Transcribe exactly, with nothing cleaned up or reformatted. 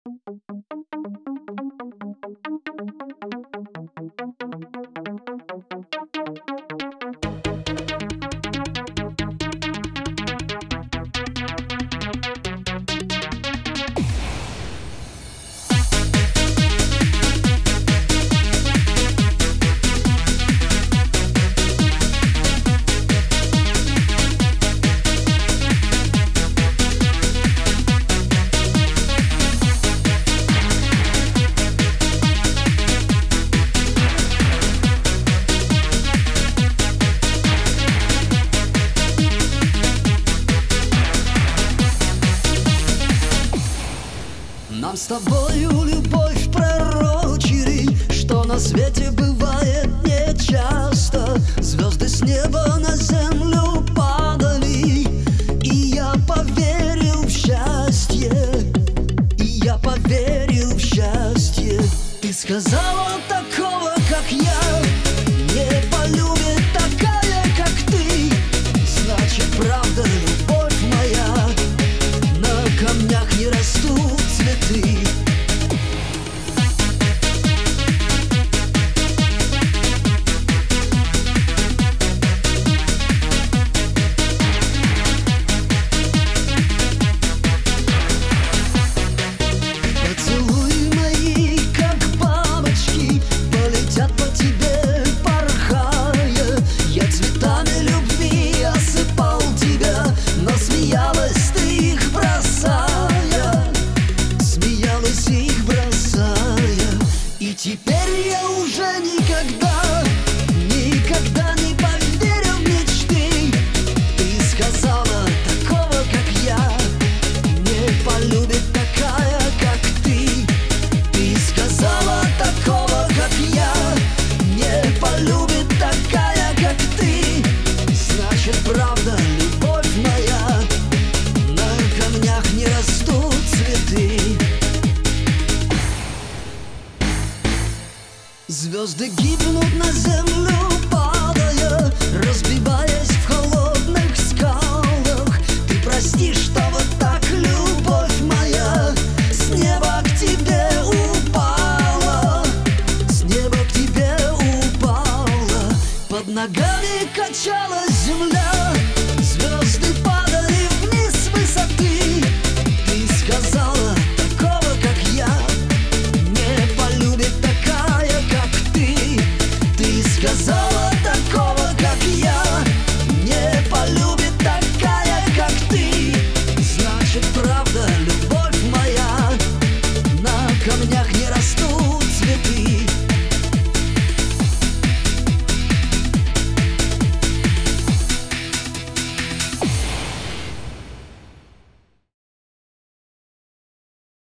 Нам с тобою любовь пророчили, что на свете бывает нечасто. Звезды с неба на землю падали, и я поверил в счастье, и я поверил в счастье. Ты сказала, такого, как я, не полюбит такая, как ты. Значит, правда, любовь моя, на камнях не растут цветы. Поцелуи мои, как бабочки, полетят по тебе, порхая. Я цветами любви осыпал тебя, но смеялась ты их бросая, смеялась их бросая. И теперь я уже никогда, никогда не поверю в мечты. Ты сказала, такого, как я, не полюбит такая, как ты. Ты сказала, такого, как я, не полюбит такая, как ты. Значит, правда, любовь моя, на камнях не растут цветы. Звезды гибнут на землю, падая, разбиваясь в холодных скалах. Ты прости, что вот так любовь моя с неба к тебе упала, с неба к тебе упала. Под ногами качалась земля.